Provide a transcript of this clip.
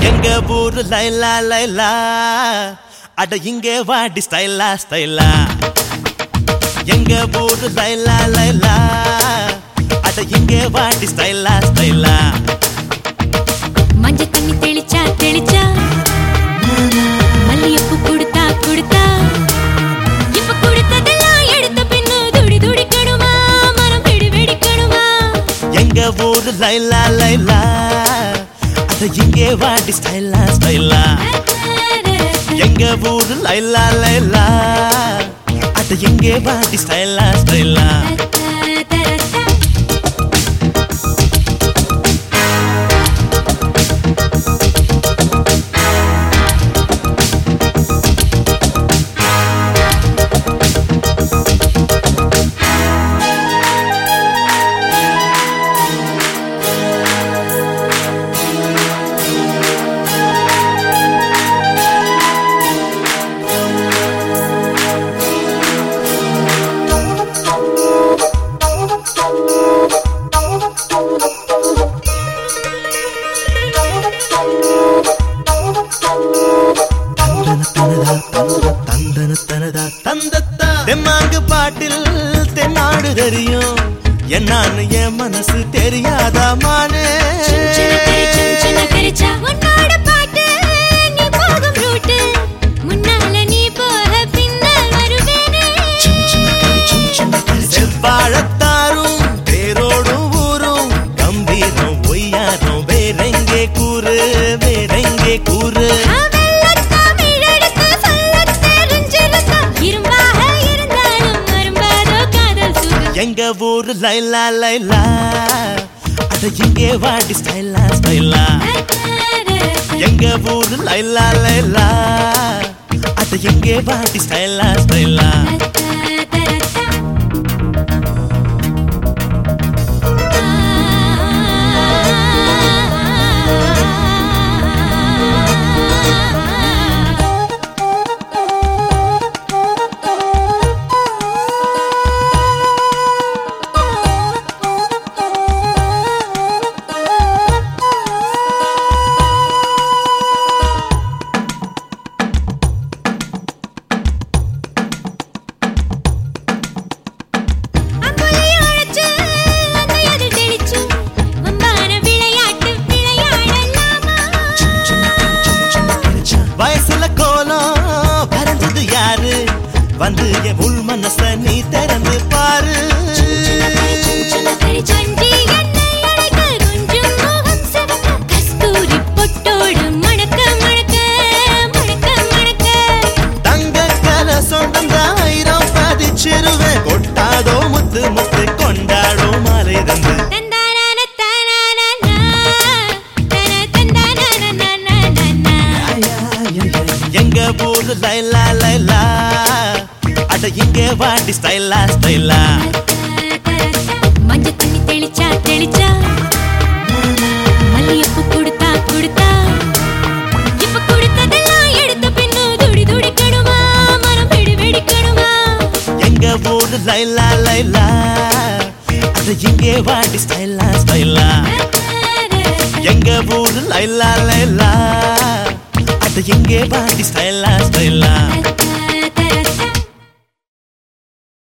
எங்க ஊரு லைலா லைலா அட இங்கே வாடி ஸ்டைலா ஸ்டைலா எங்க ஊரு லைலா லைலா அட இங்கே வாடி ஸ்டைலா ஸ்டைலா மஞ்சள் தண்ணி தெளிச்சா தெளிச்சா மல்லியப்பூ கொடுத்தா கொடுத்தா இப்ப கொடுத்ததெல்லாம் எடுத்த பின்னு துடி துடிக்கணுமா மனம் வெடி வெடிக்கணுமா எங்க ஊரு லைலா லைலா அட இங்கே வாடி ஸ்டைலா ஸ்டைலா எங்க ஊரு லைலா லைலா அட இங்கே வாடி ஸ்டைலா ஸ்டைலா தெம்மாங்கு பாட்டில் தென்னாடு தெரியும் என்னான்னு என் மனசு தெரியாதா மானே செவ்வாழத்தாரும் தேரோடும் ஊரும் கம்பீரம் ஒய்யாரும் வேறெங்கே கூறு வேறெங்கே கூறு எங்க ஊரு லைலா லைலா அட இங்கே வாடி ஸ்டைலா ஸ்டைலா எங்க ஊரு லைலா லைலா அட இங்கே வாடி ஸ்டைலா ஸ்டைலா வந்து என் உள் மனச நீ திறந்து பாரு தங்க கல சொந்தம் ஆயிரம் பதிச்சிருவேன் கொட்டாதோ முத்து முத்து கொண்டாடோ மாலை தந்து எங்க ஊரு லைலா லைலா அட இங்கே வாடி ஸ்டைலா ஸ்டைலா மஞ்சள் தண்ணி தெளிச்சா தெளிச்சா மல்லியப்பூ கொடுத்தா கொடுத்தா இப்ப கொடுத்ததெல்லாம் எடுத்த பின்னு துடி துடிக்கணுமா மனம் வெடி வெடிக்கணுமா எங்க ஊரு லைலா லைலா அட இங்கே வாடி ஸ்டைலா ஸ்டைலா எங்க ஊரு லைலா லைலா அட இங்கே வாடி ஸ்டைலா ஸ்டைலா